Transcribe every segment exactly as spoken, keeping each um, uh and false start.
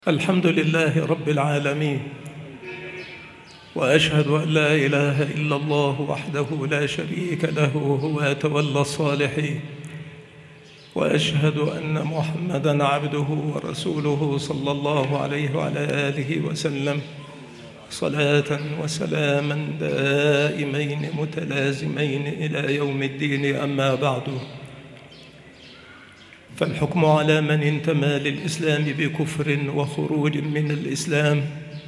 الحمد لله رب العالمين، وأشهد أن لا إله إلا الله وحده لا شريك له هو يتولى الصالحين، وأشهد أن محمدًا عبده ورسوله صلى الله عليه وعلى آله وسلم صلاة وسلاما دائمين متلازمين إلى يوم الدين. أما بعد، فالحكم على من انتمى للإسلام بكفر وخروج من الإسلام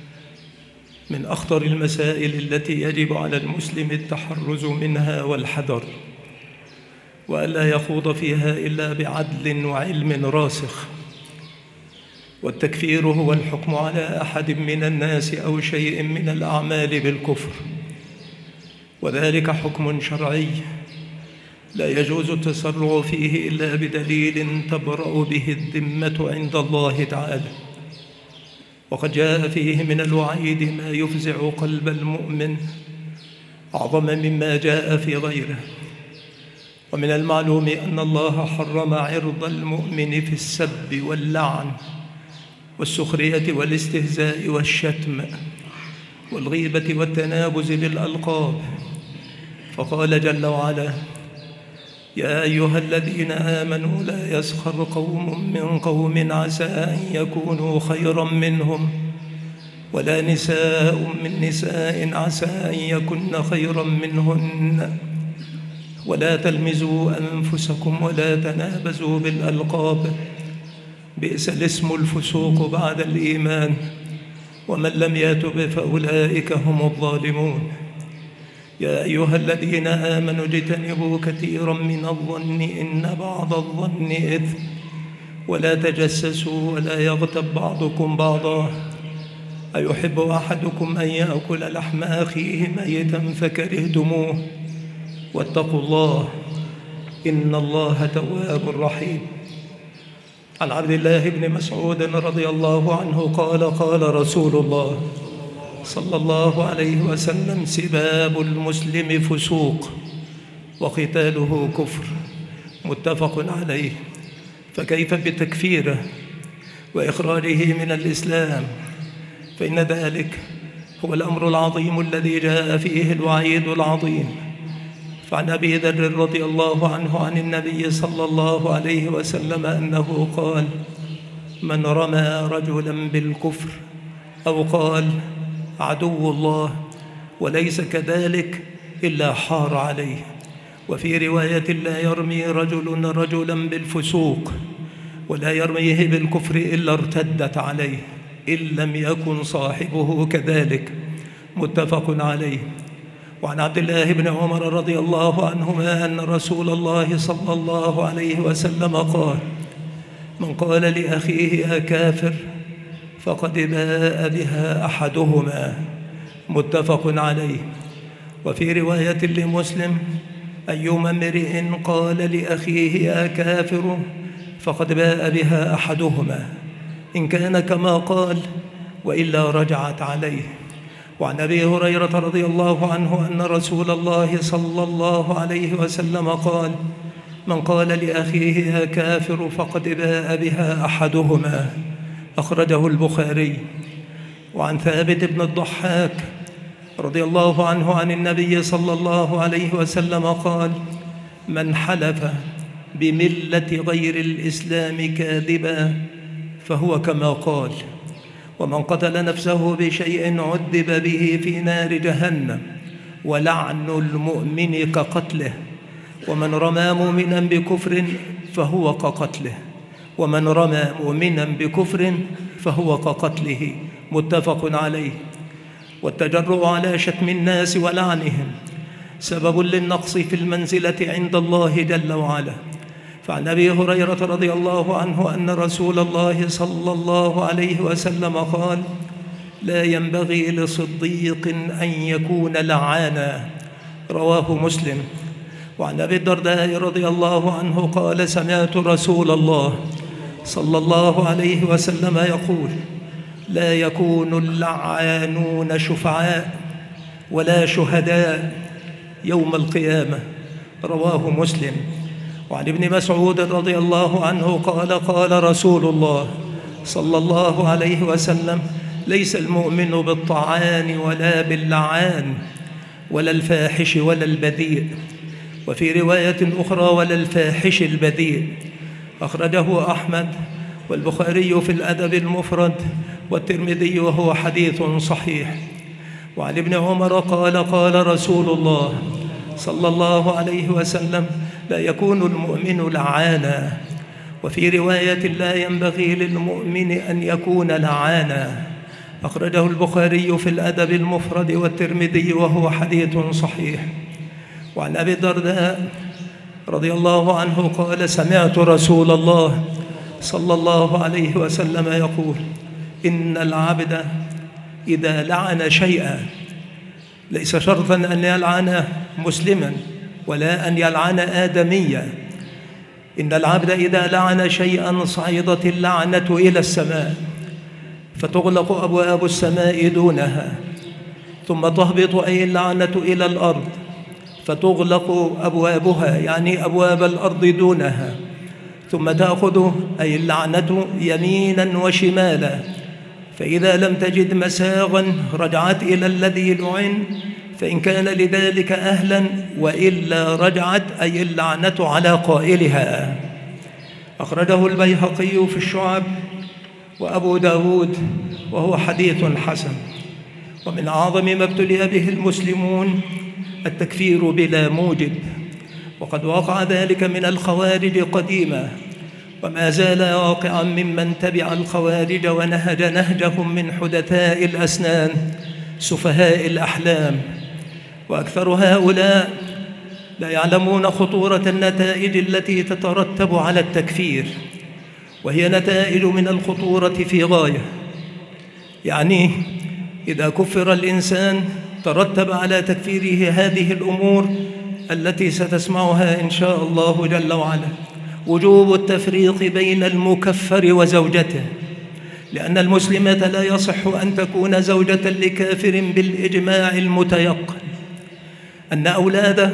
من أخطر المسائل التي يجب على المسلم التحرز منها والحذر، وألا يخوض فيها إلا بعدل وعلم راسخ. والتكفير هو الحكم على أحد من الناس أو شيء من الأعمال بالكفر، وذلك حكم شرعي لا يجوز التسرع فيه إلا بدليل تبرأ به الذمة عند الله تعالى. وقد جاء فيه من الوعيد ما يفزع قلب المؤمن أعظم مما جاء في غيره. ومن المعلوم أن الله حرم عرض المؤمن في السب واللعن والسخرية والاستهزاء والشتم والغيبة والتنابز بالألقاب، فقال جل وعلا: يا أيها الذين آمنوا لا يسخر قوم من قوم عسى أن يكونوا خيرا منهم ولا نساء من نساء عسى أن يكن خيرا منهن ولا تلمزوا أنفسكم ولا تنابزوا بالألقاب بئس الاسم الفسوق بعد الإيمان ومن لم يتب فأولئك هم الظالمون. يا أيها الذين آمنوا اجتنبوا كثيرا من الظن إن بعض الظن إثم ولا تجسسوا ولا يغتب بعضكم بعضا أيحب أحدكم أن يأكل لحم أخيه ميتا فكرهتموه واتقوا الله إن الله تواب رحيم. عن عبد الله بن مسعود رضي الله عنه قال: قال رسول الله صلى الله عليه وسلم: سباب المسلم فسوق وقتاله كفر، متفق عليه. فكيف بتكفيره وإخراجه من الإسلام؟ فإن ذلك هو الأمر العظيم الذي جاء فيه الوعيد العظيم. فعن أبي ذر رضي الله عنه عن النبي صلى الله عليه وسلم أنه قال: من رمى رجلا بالكفر أو قال عدو الله وليس كذلك إلا حار عليه. وفي رواية: لا يرمي رجل رجلا بالفسوق ولا يرميه بالكفر إلا ارتدت عليه إن لم يكن صاحبه كذلك، متفق عليه. وعن عبد الله بن عمر رضي الله عنهما أن رسول الله صلى الله عليه وسلم قال: من قال لأخيه يا كافر فقد باء بها أحدهما، متفق عليه. وفي رواية لمسلم: أيما امرئ قال لأخيه يا كافر فقد باء بها أحدهما إن كان كما قال وإلا رجعت عليه. وعن أبي هريرة رضي الله عنه أن رسول الله صلى الله عليه وسلم قال: من قال لأخيه يا كافر فقد باء بها أحدهما، أخرجه البخاري. وعن ثابت بن الضحاك رضي الله عنه عن النبي صلى الله عليه وسلم قال: من حلف بملة غير الإسلام كاذبا فهو كما قال، ومن قتل نفسه بشيء عذب به في نار جهنم ولعن المؤمن كقتله، ومن رمى مؤمنا بكفر فهو كقتله، ومن رمى مؤمنا بكفر فهو كقتله، متفق عليه. والتجرؤ على شتم الناس ولعنهم سبب للنقص في المنزلة عند الله جل وعلا. فعن أبي هريرة رضي الله عنه أن رسول الله صلى الله عليه وسلم قال: لا ينبغي لصديق أن يكون لعانا، رواه مسلم. وعن أبي الدرداء رضي الله عنه قال: سمعت رسول الله صلى الله عليه وسلم يقول: لا يكون اللعانون شفعاء ولا شهداء يوم القيامة، رواه مسلم. وعن ابن مسعود رضي الله عنه قال: قال رسول الله صلى الله عليه وسلم: ليس المؤمن بالطعان ولا باللعان ولا الفاحش ولا البذيء، وفي رواية أخرى: ولا الفاحش البذيء. أخرجه أحمد والبخاري في الأدب المفرد والترمذي، وهو حديث صحيح. وعن ابن عمر قال: قال رسول الله صلى الله عليه وسلم: لا يكون المؤمن لعانا، وفي رواية: لا ينبغي للمؤمن أن يكون لعانا. أخرجه البخاري في الأدب المفرد والترمذي، وهو حديث صحيح. وعن أبي الدرداء رضي الله عنه قال: سمعت رسول الله صلى الله عليه وسلم يقول: إن العبد إذا لعن شيئا، ليس شرطا أن يلعن مسلما ولا أن يلعن آدميا، إن العبد إذا لعن شيئا صعدت اللعنة إلى السماء، فتغلق أبواب السماء دونها، ثم تهبط أي اللعنة إلى الأرض، فتغلق أبوابها يعني أبواب الأرض دونها، ثم تأخذ أي اللعنة يمينا وشمالا، فإذا لم تجد مساغا رجعت إلى الذي لعن، فإن كان لذلك أهلا، وإلا رجعت أي اللعنة على قائلها. أخرجه البيهقي في الشعب وأبو داود، وهو حديث حسن. ومن أعظم ما ابتلي به المسلمون التكفير بلا موجب، وقد وقع ذلك من الخوارج قديما، وما زال واقعا ممن تبع الخوارج ونهج نهجهم من حدثاء الأسنان سفهاء الأحلام. وأكثر هؤلاء لا يعلمون خطورة النتائج التي تترتب على التكفير، وهي نتائج من الخطورة في غاية. يعني إذا كفر الإنسان ترتب على تكفيره هذه الأمور التي ستسمعها إن شاء الله جل وعلا: وجوب التفريق بين المكفر وزوجته، لأن المسلمة لا يصح أن تكون زوجة لكافر بالإجماع المتيقن، أن أولاده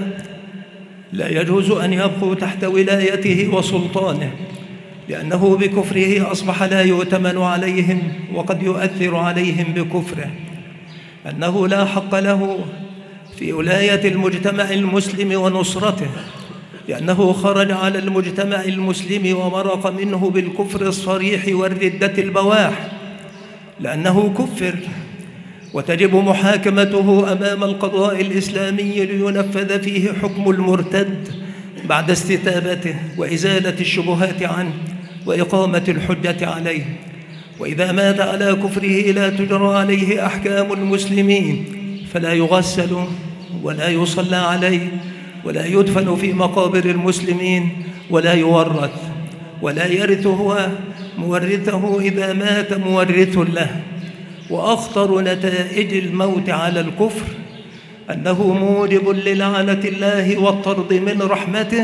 لا يجوز أن يبقوا تحت ولايته وسلطانه، لأنه بكفره أصبح لا يؤتمن عليهم، وقد يؤثر عليهم بكفره، أنه لا حق له في ولاية المجتمع المسلم ونصرته، لأنه خرج على المجتمع المسلم ومرق منه بالكفر الصريح والردة البواح، لأنه كفر، وتجب محاكمته أمام القضاء الإسلامي لينفذ فيه حكم المرتد بعد استتابته وإزالة الشبهات عنه وإقامة الحجة عليه. وإذا مات على كفره لا تجرى عليه أحكام المسلمين، فلا يغسل ولا يصلى عليه ولا يدفن في مقابر المسلمين ولا يورث، ولا يرث هو مورثه إذا مات مورث له. وأخطر نتائج الموت على الكفر أنه موجب للعنة الله والطرد من رحمته،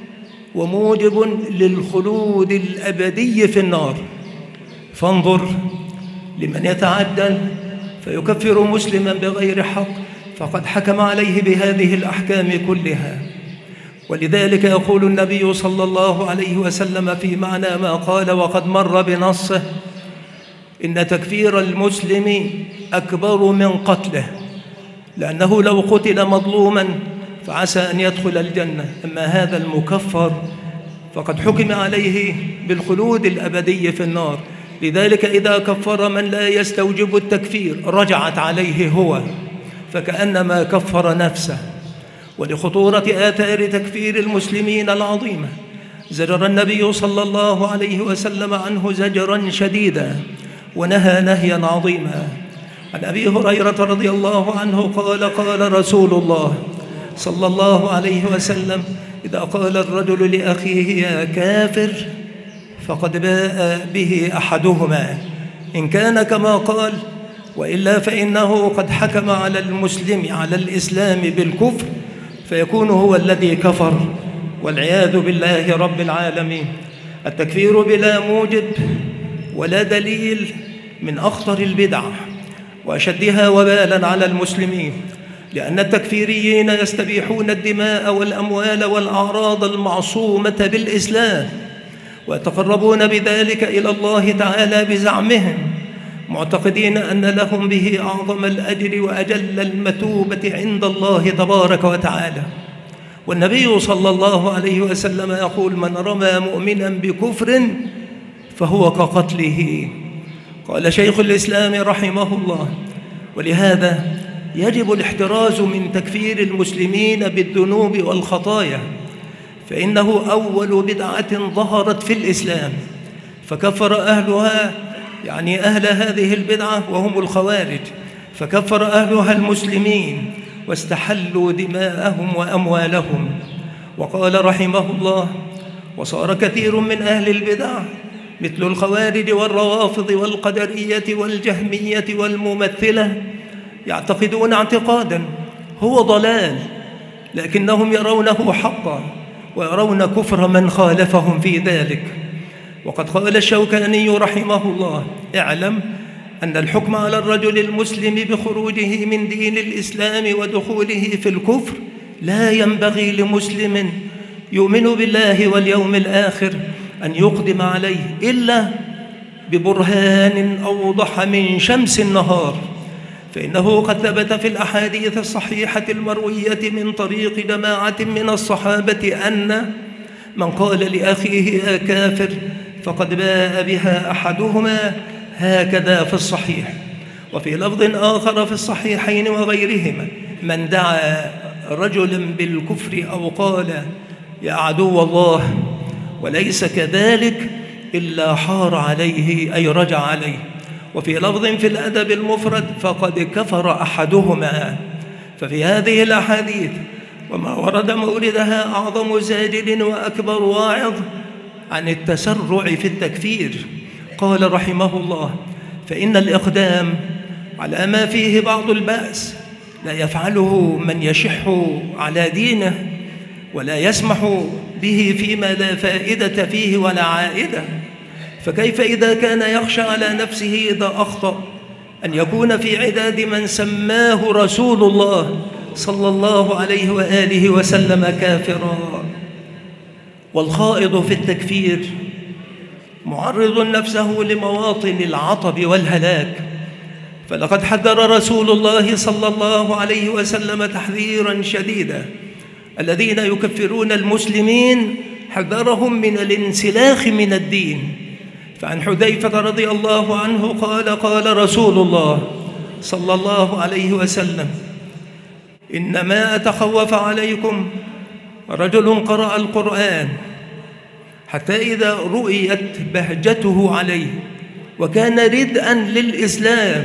وموجب للخلود الأبدي في النار. فانظر لمن يتعدل فيكفر مسلما بغير حق، فقد حكم عليه بهذه الأحكام كلها. ولذلك يقول النبي صلى الله عليه وسلم في معنى ما قال وقد مر بنصه: إن تكفير المسلم أكبر من قتله، لأنه لو قتل مظلوما فعسى أن يدخل الجنة، أما هذا المكفر فقد حكم عليه بالخلود الأبدي في النار. لذلك إذا كفر من لا يستوجب التكفير رجعت عليه هو، فكأنما كفر نفسه. ولخطورة آثار تكفير المسلمين العظيمة زجر النبي صلى الله عليه وسلم عنه زجرا شديدا، ونهى نهيا عظيما. عن أبي هريرة رضي الله عنه قال: قال رسول الله صلى الله عليه وسلم: إذا قال الرجل لأخيه يا كافر فقد باء به أحدهما، إن كان كما قال، وإلا فإنه قد حكم على المسلم على الإسلام بالكفر، فيكون هو الذي كفر، والعياذ بالله رب العالمين. التكفير بلا موجب ولا دليل من أخطر البدع وأشدها وبالا على المسلمين، لأن التكفيريين يستبيحون الدماء والأموال والأعراض المعصومة بالإسلام، ويتقربون بذلك إلى الله تعالى بزعمهم، معتقدين أن لهم به أعظم الأجر وأجل المثوبة عند الله تبارك وتعالى. والنبي صلى الله عليه وسلم يقول: من رمى مؤمنا بكفر فهو كقتله. قال شيخ الإسلام رحمه الله: ولهذا يجب الاحتراز من تكفير المسلمين بالذنوب والخطايا، فإنه أول بدعة ظهرت في الإسلام فكفر أهلها، يعني أهل هذه البدعة وهم الخوارج، فكفر أهلها المسلمين واستحلوا دماءهم وأموالهم. وقال رحمه الله: وصار كثير من أهل البدع مثل الخوارج والروافض والقدرية والجهمية والممثلة يعتقدون اعتقادا هو ضلال، لكنهم يرونه حقا ويرون كفر من خالفهم في ذلك. وقد قال الشوكاني رحمه الله: اعلم أن الحكم على الرجل المسلم بخروجه من دين الإسلام ودخوله في الكفر لا ينبغي لمسلم يؤمن بالله واليوم الآخر أن يقدم عليه إلا ببرهان أوضح من شمس النهار، فإنه قد ثبت في الأحاديث الصحيحة المروية من طريق جماعة من الصحابة أن من قال لأخيه يا كافر فقد باء بها أحدهما، هكذا في الصحيح. وفي لفظ آخر في الصحيحين وغيرهما: من دعا رجلا بالكفر أو قال يا عدو الله وليس كذلك إلا حار عليه أي رجع عليه. وفي لفظ في الأدب المفرد: فقد كفر أحدهما. ففي هذه الأحاديث وما ورد موردها أعظم زاجر وأكبر واعظ عن التسرع في التكفير. قال رحمه الله: فإن الإقدام على ما فيه بعض البأس لا يفعله من يشح على دينه ولا يسمح به فيما لا فائدة فيه ولا عائدة. فكيف إذا كان يخشى على نفسه إذا أخطأ أن يكون في عداد من سماه رسول الله صلى الله عليه وآله وسلم كافرا؟ والخائض في التكفير معرض نفسه لمواطن العطب والهلاك، فلقد حذر رسول الله صلى الله عليه وسلم تحذيرا شديدا الذين يكفرون المسلمين، حذرهم من الانسلاخ من الدين. فعن حذيفة رضي الله عنه قال: قال رسول الله صلى الله عليه وسلم: إنما أتخوف عليكم رجل قرأ القرآن حتى إذا رؤيت بهجته عليه وكان ردءا للإسلام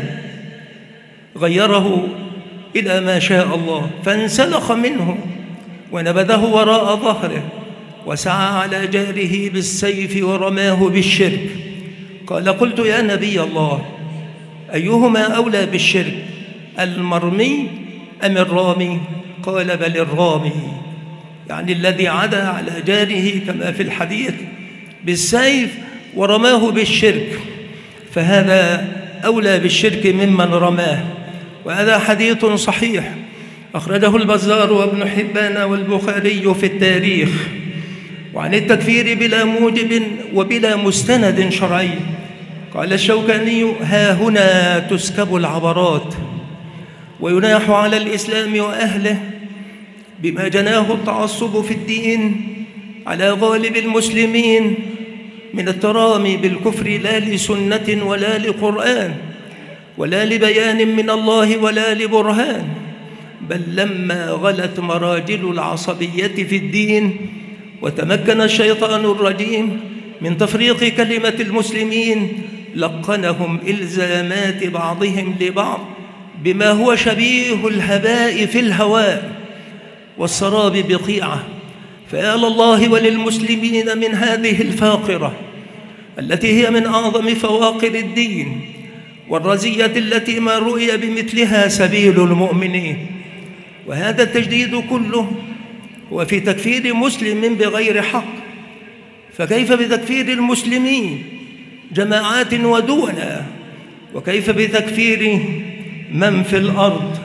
غيره إلى ما شاء الله فانسلخ منه ونبذه وراء ظهره وسعى على جاره بالسيف ورماه بالشرك. قال: قلت يا نبي الله أيهما أولى بالشرك، المرمي أم الرامي؟ قال: بل الرامي، يعني الذي عدا على جاره كما في الحديث بالسيف ورماه بالشرك، فهذا أولى بالشرك ممن رماه. وهذا حديث صحيح أخرجه البزار وابن حبان والبخاري في التاريخ. وعن التكفير بلا موجب وبلا مستند شرعي قال الشوكاني: ها هنا تسكب العبرات ويناح على الإسلام وأهله بما جناه التعصب في الدين على غالب المسلمين من الترامي بالكفر لا لسنة ولا لقرآن ولا لبيان من الله ولا لبرهان، بل لما غلت مراجل العصبية في الدين وتمكن الشيطان الرجيم من تفريق كلمة المسلمين لقنهم إلزامات بعضهم لبعض بما هو شبيه الهباء في الهواء والسراب بقيعة. فيا لله وللمسلمين من هذه الفاقرة التي هي من أعظم فواقر الدين والرزية التي ما رؤي بمثلها سبيل المؤمنين. وهذا التجديد كله هو في تكفير مسلم بغير حق، فكيف بتكفير المسلمين جماعات ودولا؟ وكيف بتكفير من في الأرض؟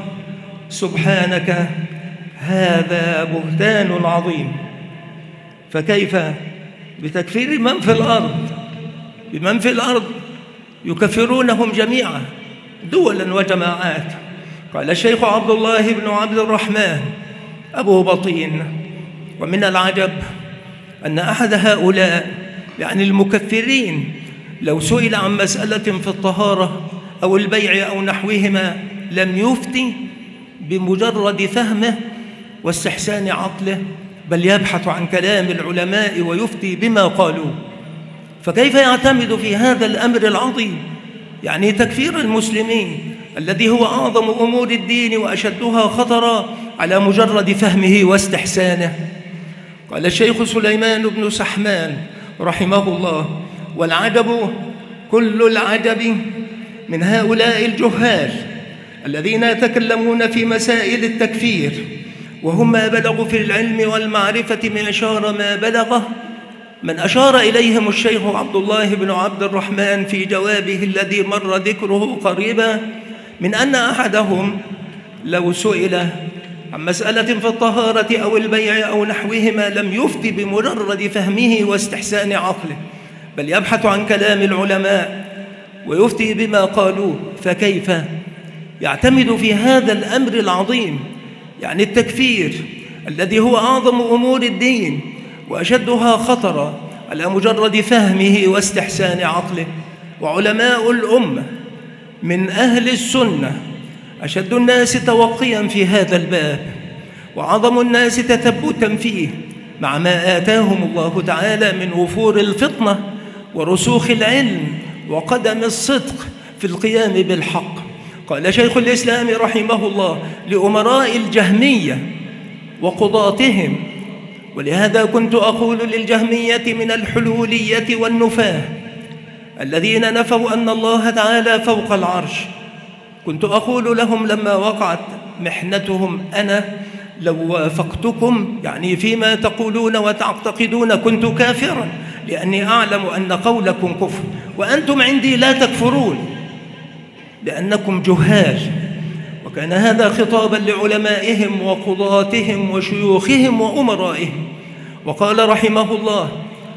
سبحانك، هذا بهتان عظيم. فكيف بتكفير من في الأرض، بمن في الأرض يكفرونهم جميعا دولا وجماعات. قال الشيخ عبد الله بن عبد الرحمن أبو بطين: ومن العجب أن أحد هؤلاء يعني المكفرين لو سئل عن مسألة في الطهارة أو البيع أو نحوهما لم يفتي بمجرد فهمه واستحسان عقله، بل يبحث عن كلام العلماء ويفتي بما قالوا. فكيف يعتمد في هذا الأمر العظيم يعني تكفير المسلمين الذي هو أعظم أمور الدين وأشدها خطرا على مجرد فهمه واستحسانه؟ قال الشيخ سليمان بن سحمان رحمه الله: والعجب كل العجب من هؤلاء الجهال الذين يتكلمون في مسائل التكفير وهم ما بلغوا في العلم والمعرفة معشار ما بلغه، من أشار إليهم الشيخ عبد الله بن عبد الرحمن في جوابه الذي مر ذكره قريبا، من أن أحدهم لو سئل عن مسألة في الطهارة أو البيع أو نحوهما لم يفتي بمجرد فهمه واستحسان عقله، بل يبحث عن كلام العلماء ويفتي بما قالوه. فكيف يعتمد في هذا الأمر العظيم يعني التكفير الذي هو أعظم أمور الدين وأشدها خطرا على مجرد فهمه واستحسان عقله؟ وعلماء الأمة من أهل السنة أشد الناس توقيا في هذا الباب وأعظم الناس تثبتا فيه، مع ما آتاهم الله تعالى من وفور الفطنة ورسوخ العلم وقدم الصدق في القيام بالحق. قال شيخ الإسلام رحمه الله لأمراء الجهمية وقضاتهم: ولهذا كنت أقول للجهمية من الحلولية والنفاة الذين نفوا أن الله تعالى فوق العرش، كنت أقول لهم لما وقعت محنتهم: أنا لو وافقتكم يعني فيما تقولون وتعتقدون كنت كافرا، لأني أعلم أن قولكم كفر وأنتم عندي لا تكفرون لأنكم جهال. وكان هذا خطابا لعلمائهم وقضاتهم وشيوخهم وأمرائهم. وقال رحمه الله: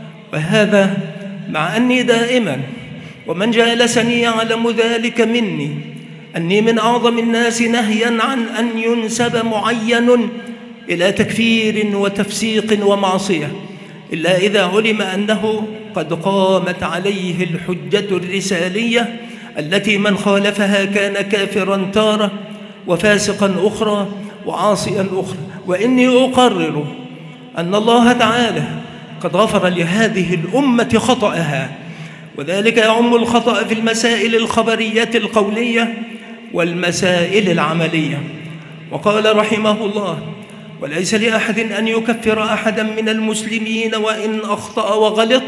وهذا مع أني دائما ومن جالسني يعلم ذلك مني أني من أعظم الناس نهيا عن أن ينسب معين إلى تكفير وتفسيق ومعصية، إلا إذا علم أنه قد قامت عليه الحجة الرسالية التي من خالفها كان كافرا تارة وفاسقا أخرى وعاصيا أخرى. وإني أقرر أن الله تعالى قد غفر لهذه الأمة خطأها، وذلك يعم الخطأ في المسائل الخبرية القولية والمسائل العملية. وقال رحمه الله: وليس لأحد أن يكفر أحدا من المسلمين وإن أخطأ وغلط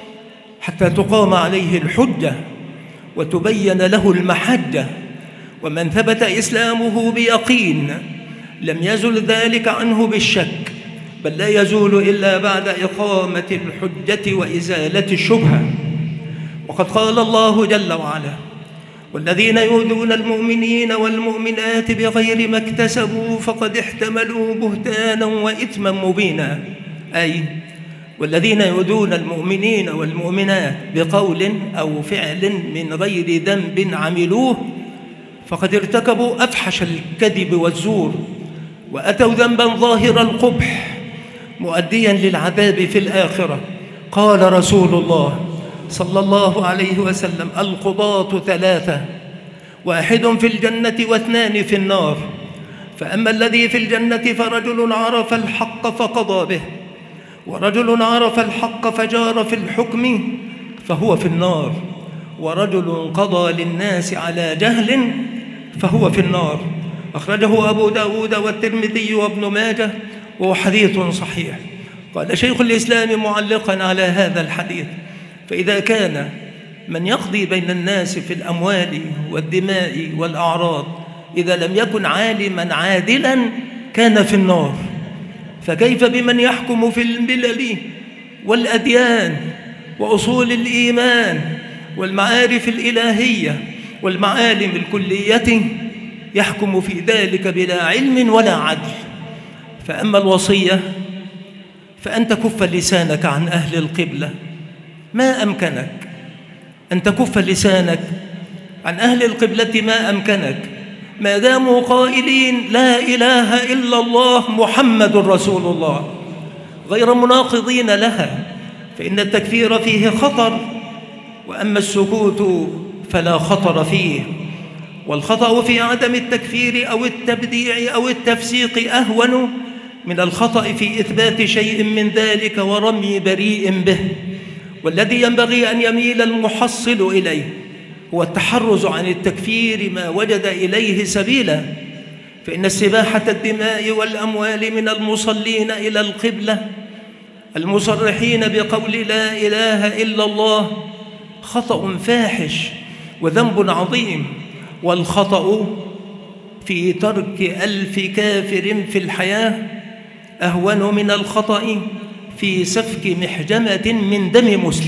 حتى تقام عليه الحجة وتبين له المحجة، ومن ثبت إسلامه بيقين لم يزل ذلك عنه بالشك، بل لا يزول إلا بعد إقامة الحجة وإزالة الشبهة. وقد قال الله جل وعلا: والذين يؤذون المؤمنين والمؤمنات بغير ما اكتسبوا فقد احتملوا بهتانا وإثما مبينا، أي والذين يؤذون المؤمنين والمؤمنات بقول أو فعل من غير ذنب عملوه فقد ارتكبوا أفحش الكذب والزور وأتوا ذنبا ظاهر القبح مؤديا للعذاب في الآخرة. قال رسول الله صلى الله عليه وسلم: القضاة ثلاثة، واحد في الجنة واثنان في النار، فأما الذي في الجنة فرجل عرف الحق فقضى به، ورجل عرف الحق فجار في الحكم فهو في النار، ورجل قضى للناس على جهل فهو في النار. أخرجه أبو داود والترمذي وابن ماجه وهو حديث صحيح. قال شيخ الإسلام معلقا على هذا الحديث: فإذا كان من يقضي بين الناس في الأموال والدماء والأعراض إذا لم يكن عالما عادلا كان في النار، فكيف بمن يحكم في الملل والأديان وأصول الإيمان والمعارف الإلهية والمعالم الكلية، يحكم في ذلك بلا علم ولا عدل. فأما الوصية فأن تكف لسانك عن أهل القبلة ما أمكنك، أن تكف لسانك عن أهل القبلة ما أمكنك، ما داموا قائلين لا إله إلا الله محمد رسول الله غير مناقضين لها، فإن التكفير فيه خطر، وأما السكوت فلا خطر فيه. والخطأ في عدم التكفير أو التبديع أو التفسيق أهون من الخطأ في إثبات شيء من ذلك ورمي بريء به. والذي ينبغي أن يميل المحصل إليه هو التحرز عن التكفير ما وجد إليه سبيلا، فإن استباحة الدماء والأموال من المصلين إلى القبلة المصرحين بقول لا إله إلا الله خطأ فاحش وذنب عظيم. والخطأ في ترك ألف كافر في الحياة أهون من الخطأ في سفك محجمة من دم مسلم.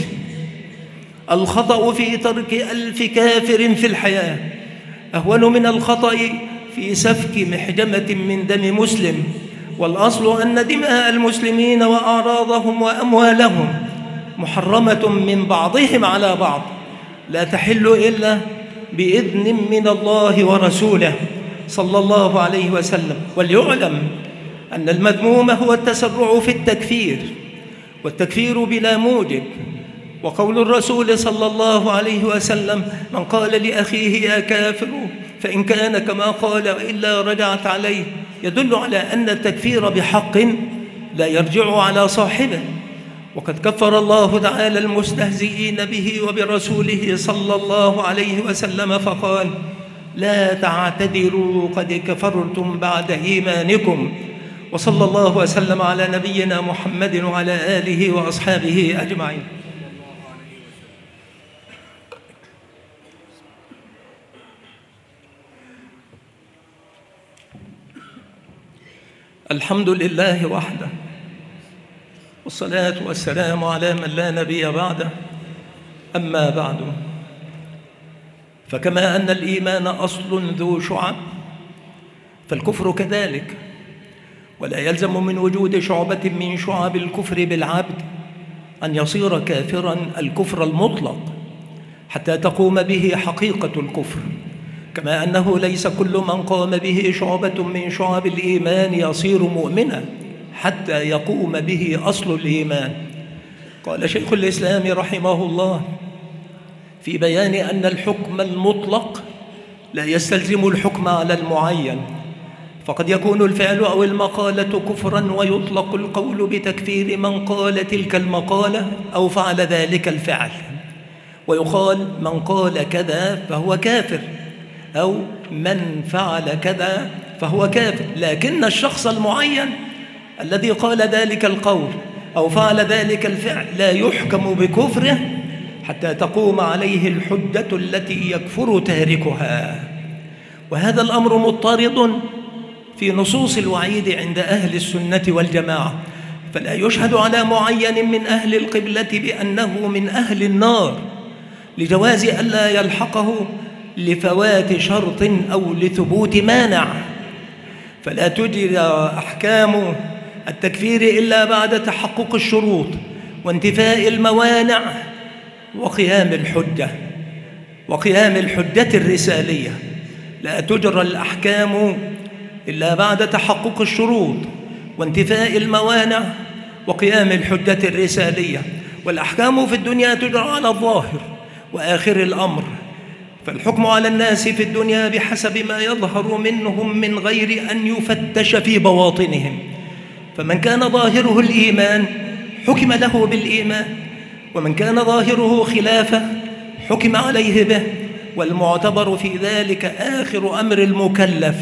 الخطأ في ترك ألف كافر في الحياة أهون من الخطأ في سفك محجمة من دم مسلم. والأصل أن دماء المسلمين وأعراضهم وأموالهم محرمة من بعضهم على بعض، لا تحل إلا بإذن من الله ورسوله صلى الله عليه وسلم. وليعلم أن المذموم هو التسرع في التكفير، والتكفير بلا موجب. وقول الرسول صلى الله عليه وسلم من قال لأخيه يا كافر فإن كان كما قال وإلا رجعت عليه يدل على أن التكفير بحق لا يرجع على صاحبه. وقد كفر الله تعالى المستهزئين به وبرسوله صلى الله عليه وسلم فقال لا تعتذروا قد كفرتم بعد إيمانكم. وصلى الله وسلم على نبينا محمد وعلى آله وأصحابه أجمعين. الحمد لله وحده، والصلاة والسلام على من لا نبي بعده. أما بعد، فكما أن الإيمان أصل ذو شعب فالكفر كذلك، ولا يلزم من وجود شعبة من شعب الكفر بالعبد أن يصير كافراً الكفر المطلق حتى تقوم به حقيقة الكفر، كما أنه ليس كل من قام به شعبة من شعب الإيمان يصير مؤمناً حتى يقوم به أصل الإيمان. قال شيخ الإسلام رحمه الله في بيان أن الحكم المطلق لا يستلزم الحكم على المعين، فقد يكون الفعل أو المقالة كفراً ويطلق القول بتكفير من قال تلك المقالة أو فعل ذلك الفعل، ويقال من قال كذا فهو كافر أو من فعل كذا فهو كافر، لكن الشخص المعين الذي قال ذلك القول أو فعل ذلك الفعل لا يحكم بكفره حتى تقوم عليه الحجة التي يكفر تاركها. وهذا الأمر مضطرد في نصوص الوعيد عند أهل السنة والجماعة، فلا يشهد على معين من أهل القبلة بأنه من أهل النار لجواز ألا يلحقه لفوات شرط أو لثبوت مانع، فلا تجرى أحكام التكفير إلا بعد تحقق الشروط وانتفاء الموانع وقيام الحجة وقيام الحجة الرسالية. لا تجرى الأحكام إلا بعد تحقق الشروط وانتفاء الموانع وقيام الحجة الرسالية. والأحكام في الدنيا تجرى على الظاهر وآخر الأمر، فالحكم على الناس في الدنيا بحسب ما يظهر منهم من غير أن يفتش في بواطنهم، فمن كان ظاهره الإيمان حكم له بالإيمان، ومن كان ظاهره خلافه حكم عليه به، والمعتبر في ذلك آخر أمر المكلف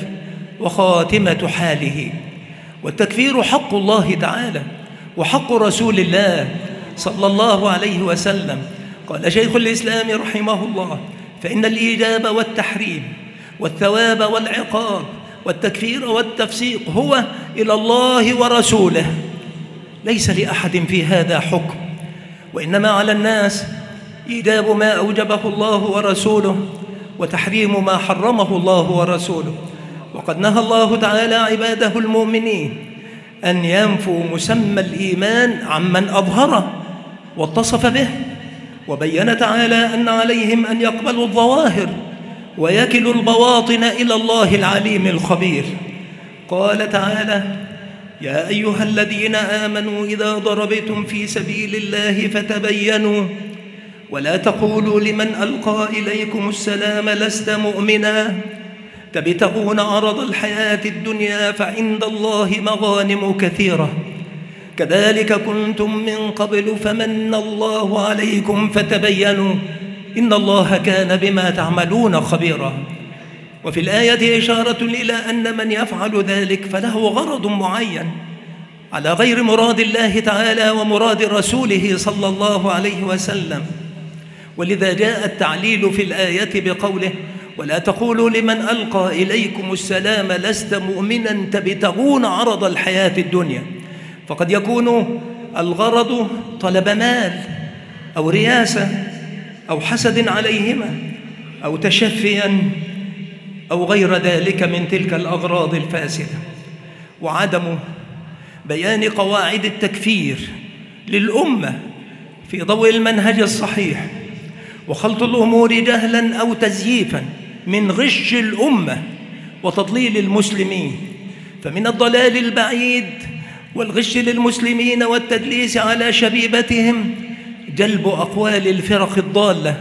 وخاتمة حاله. والتكفير حق الله تعالى وحق رسول الله صلى الله عليه وسلم. قال شيخ الإسلام رحمه الله فإن الإيجاب والتحريم والثواب والعقاب والتكفير والتفسيق هو إلى الله ورسوله، ليس لأحد في هذا حكم، وإنما على الناس إيجاب ما أوجبه الله ورسوله وتحريم ما حرمه الله ورسوله. وقد نهى الله تعالى عباده المؤمنين أن ينفوا مسمى الإيمان عمن أظهره واتصف به. وبين تعالى أن عليهم أن يقبلوا الظواهر ويكلوا البواطن إلى الله العليم الخبير. قال تعالى: يا أيها الذين آمنوا إذا ضربتم في سبيل الله فتبينوا ولا تقولوا لمن ألقى إليكم السلام لست مؤمنا تبتغون عرض الحياة الدنيا فعند الله مغانم كثيرة كذلك كنتم من قبل فمن الله عليكم فتبينوا إن الله كان بما تعملون خبيرا. وفي الآية إشارة إلى أن من يفعل ذلك فله غرض معين على غير مراد الله تعالى ومراد رسوله صلى الله عليه وسلم. ولذا جاء التعليل في الآية بقوله: ولا تقولوا لمن ألقى إليكم السلام لست مؤمنا تبتغون عرض الحياة الدنيا. فقد يكون الغرض طلب مال أو رياسة أو حسد عليهما أو تشفيا أو غير ذلك من تلك الأغراض الفاسدة. وعدم بيان قواعد التكفير للأمة في ضوء المنهج الصحيح وخلط الأمور جهلا أو تزييفا من غش الأمة وتضليل المسلمين، فمن الضلال البعيد والغش للمسلمين والتدليس على شبيبتهم جلب أقوال الفرق الضالة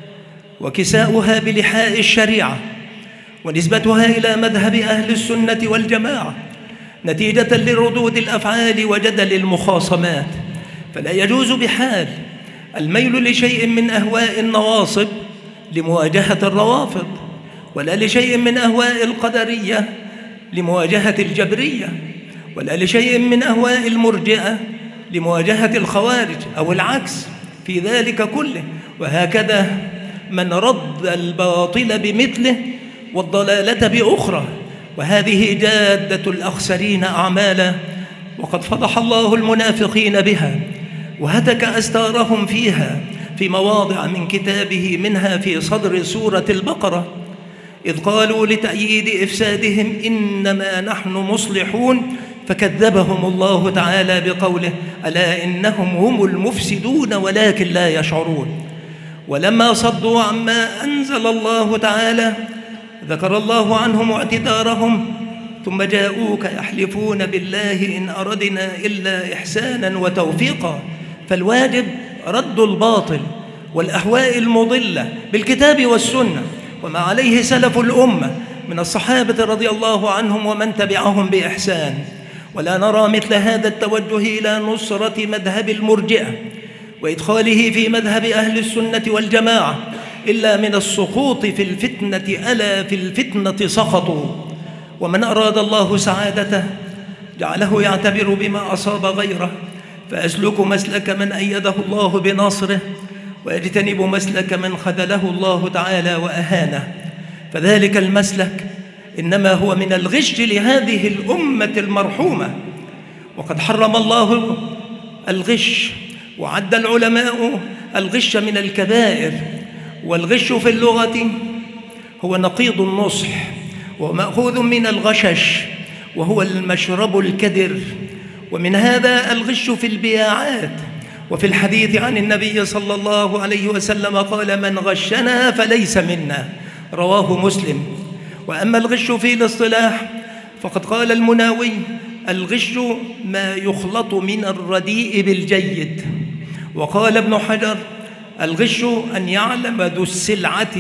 وكساؤها بلحاء الشريعة ونسبتها إلى مذهب أهل السنة والجماعة نتيجة لردود الأفعال وجدل المخاصمات. فلا يجوز بحال الميل لشيء من أهواء النواصب لمواجهة الروافض، ولا لشيء من أهواء القدرية لمواجهة الجبرية، ولا لشيء من أهواء المرجئة لمواجهة الخوارج أو العكس في ذلك كله. وهكذا من رد الباطل بمثله والضلالة بأخرى، وهذه جادة الأخسرين أعمالا، وقد فضح الله المنافقين بها وهتك أستارهم فيها في مواضع من كتابه، منها في صدر سورة البقرة إذ قالوا لتأييد إفسادهم إنما نحن مصلحون فكذبهم الله تعالى بقوله: ألا إنهم هم المفسدون ولكن لا يشعرون. ولما صدوا عما أنزل الله تعالى ذكر الله عنهم اعتذارهم ثم جاءوك يحلفون بالله إن أردنا إلا إحسانا وتوفيقا. فالواجب رد الباطل والأهواء المضلة بالكتاب والسنة وما عليه سلف الأمة من الصحابة رضي الله عنهم ومن تبعهم بإحسان. ولا نرى مثل هذا التوجه إلى نصرة مذهب المرجئة وإدخاله في مذهب أهل السنة والجماعة إلا من السقوط في الفتنة، ألا في الفتنة سقطوا. ومن أراد الله سعادته جعله يعتبر بما أصاب غيره فأسلك مسلك من أيده الله بنصره ويجتنب مسلك من خذله الله تعالى وأهانه. فذلك المسلك إنما هو من الغش لهذه الأمة المرحومة، وقد حرم الله الغش وعد العلماء الغش من الكبائر. والغش في اللغة هو نقيض النصح ومأخوذ من الغشش وهو المشرب الكدر. ومن هذا الغش في البياعات. وفي الحديث عن النبي صلى الله عليه وسلم قال: من غشنا فليس منا، رواه مسلم. وأما الغش في الاصطلاح فقد قال المناوي: الغش ما يخلط من الرديء بالجيد. وقال ابن حجر: الغش أن يعلم ذو السلعة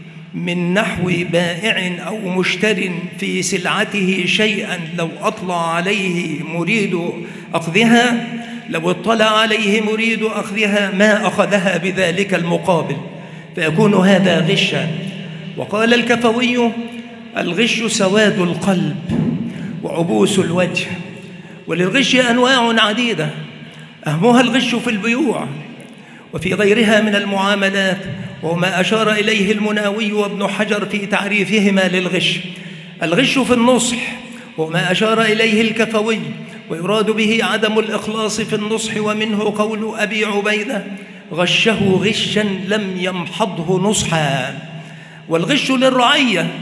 من نحو بائع أو مشتر في سلعته شيئا لو أطلع عليه مريد أخذها لو اطلع عليه مريد أخذها ما أخذها بذلك المقابل، فيكون هذا غشا. وقال الكفوي: الغش سواد القلب وعبوس الوجه. وللغش أنواع عديدة أهمها الغش في البيوع وفي غيرها من المعاملات، وما أشار إليه المناوي وابن حجر في تعريفهما للغش. الغش في النصح وما أشار إليه الكفوي، ويراد به عدم الإخلاص في النصح، ومنه قول أبي عبيدة: غشه غشا لم يمحضه نصحا. والغش للرعية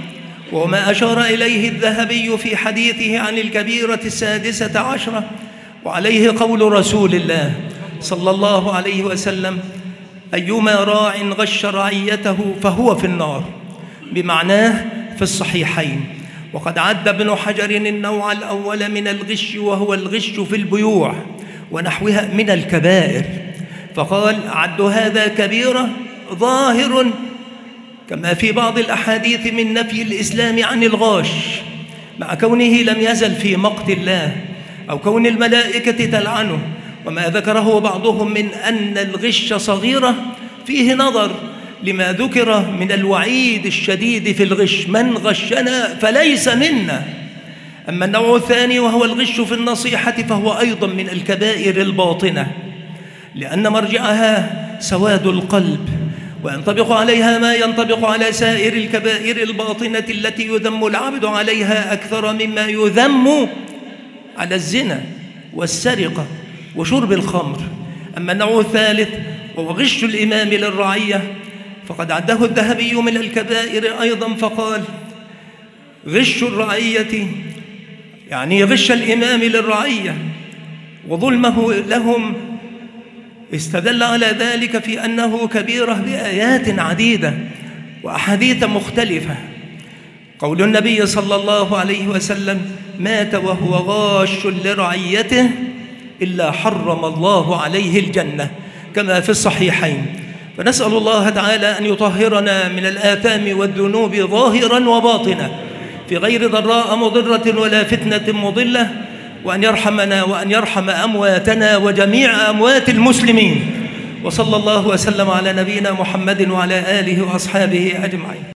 وما أشار إليه الذهبي في حديثه عن الكبيرة السادسة عشرة، وعليه قول رسول الله صلى الله عليه وسلم: أيما راع غش رعيته فهو في النار، بمعناه في الصحيحين. وقد عد ابن حجر النوع الأول من الغش وهو الغش في البيوع ونحوها من الكبائر، فقال: عد هذا كبيرة ظاهر، كما في بعض الأحاديث من نفي الإسلام عن الغاش، مع كونه لم يزل في مقت الله أو كون الملائكة تلعنه. وما ذكره بعضهم من أن الغش صغيرة فيه نظر لما ذكر من الوعيد الشديد في الغش: من غشنا فليس منا. أما النوع الثاني وهو الغش في النصيحة فهو أيضا من الكبائر الباطنة، لأن مرجعها سواد القلب، وينطبق عليها ما ينطبق على سائر الكبائر الباطنة التي يذم العبد عليها أكثر مما يذم على الزنا والسرقة وشرب الخمر. أما النوع الثالث وهو غش الإمام للرعية فقد عده الذهبي من الكبائر أيضا، فقال: غش الرعية يعني غش الإمام للرعية وظلمه لهم. استدل على ذلك في أنه كبيرة بآيات عديدة وأحاديث مختلفة. قول النبي صلى الله عليه وسلم: مات وهو غاش لرعيته إلا حرم الله عليه الجنة، كما في الصحيحين. فنسأل الله تعالى أن يطهرنا من الآثام والذنوب ظاهرا وباطنا في غير ضراء مضرة ولا فتنة مضلة، وأن يرحمنا وأن يرحم أمواتنا وجميع أموات المسلمين. وصلى الله وسلم على نبينا محمد وعلى آله وأصحابه أجمعين.